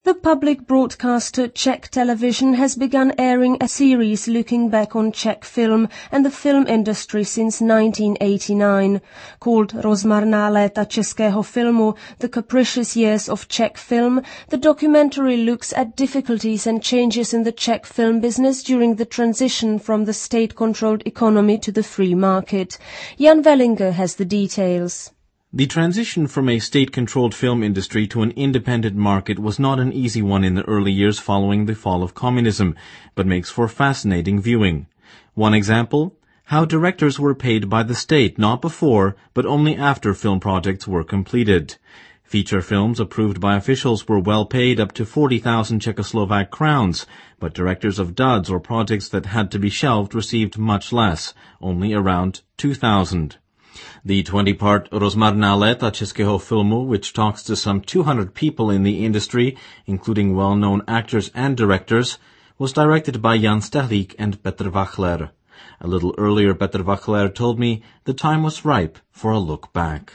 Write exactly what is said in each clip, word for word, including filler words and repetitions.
The public broadcaster Czech Television has begun airing a series looking back on Czech film and the film industry since nineteen eighty-nine. Called Rozmarná léta českého filmu, The Capricious Years of Czech Film, the documentary looks at difficulties and changes in the Czech film business during the transition from the state-controlled economy to the free market. Jan Wellinger has the details. The transition from a state-controlled film industry to an independent market was not an easy one in the early years following the fall of communism, but makes for fascinating viewing. One example, how directors were paid by the state not before, but only after film projects were completed. Feature films approved by officials were well paid, up to forty thousand Czechoslovak crowns, but directors of duds or projects that had to be shelved received much less, only around two thousand. The twenty-part Rozmarná léta českého filmu, which talks to some two hundred people in the industry, including well-known actors and directors, was directed by Jan Stehlík and Petr Wachler. A little earlier, Petr Wachler told me the time was ripe for a look back.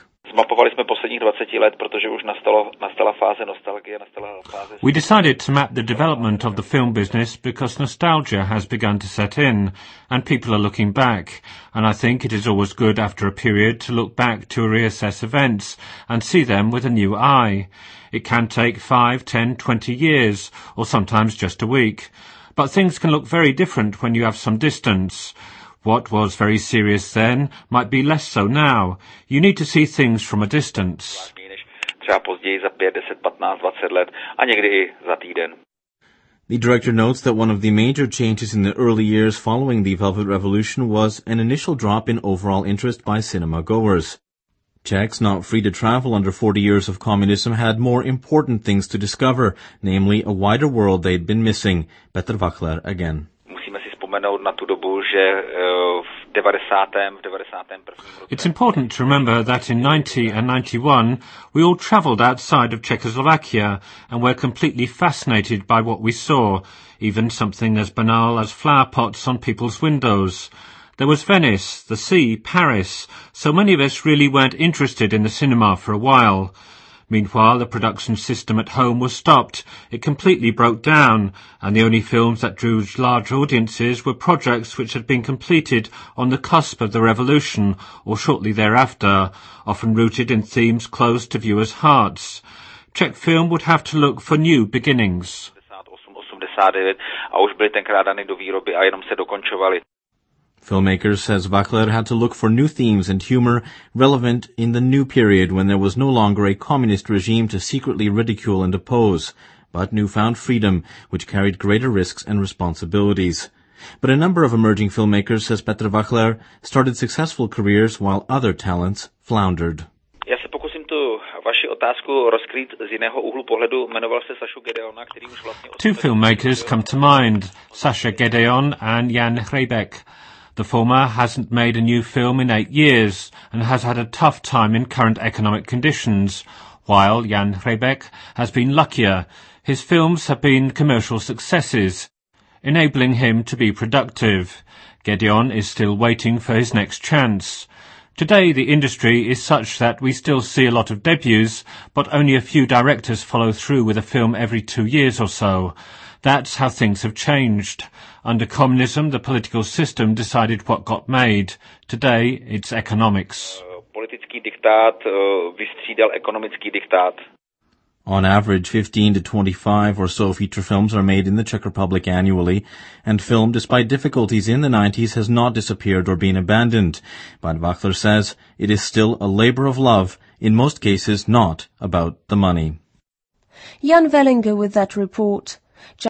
We decided to map the development of the film business because nostalgia has begun to set in, and people are looking back, and I think it is always good after a period to look back to reassess events and see them with a new eye. It can take five, ten, twenty years, or sometimes just a week, but things can look very different when you have some distance. What was very serious then might be less so now. You need to see things from a distance. The director notes that one of the major changes in the early years following the Velvet Revolution was an initial drop in overall interest by cinema goers. Czechs not free to travel under forty years of communism had more important things to discover, namely a wider world they'd been missing. Petr Wachler again. It's important to remember that in ninety and ninety-one we all travelled outside of Czechoslovakia and were completely fascinated by what we saw, even something as banal as flower pots on people's windows. There was Venice, the sea, Paris, so many of us really weren't interested in the cinema for a while. Meanwhile, the production system at home was stopped. It completely broke down, and the only films that drew large audiences were projects which had been completed on the cusp of the revolution or shortly thereafter, often rooted in themes close to viewers' hearts. Czech film would have to look for new beginnings. Filmmakers, says Wachler, had to look for new themes and humor relevant in the new period when there was no longer a communist regime to secretly ridicule and oppose, but newfound freedom, which carried greater risks and responsibilities. But a number of emerging filmmakers, says Petr Wachler, started successful careers while other talents floundered. Two filmmakers come to mind, Saša Gedeon and Jan Hřebek. The former hasn't made a new film in eight years and has had a tough time in current economic conditions, while Jan Hřebek has been luckier. His films have been commercial successes, enabling him to be productive. Gedeon is still waiting for his next chance. Today the industry is such that we still see a lot of debuts, but only a few directors follow through with a film every two years or so. That's how things have changed. Under communism, the political system decided what got made. Today, it's economics. On average, fifteen to twenty-five or so feature films are made in the Czech Republic annually, and film, despite difficulties in the nineties, has not disappeared or been abandoned. But Wachler says it is still a labor of love, in most cases not about the money. Jan Wellinger with that report.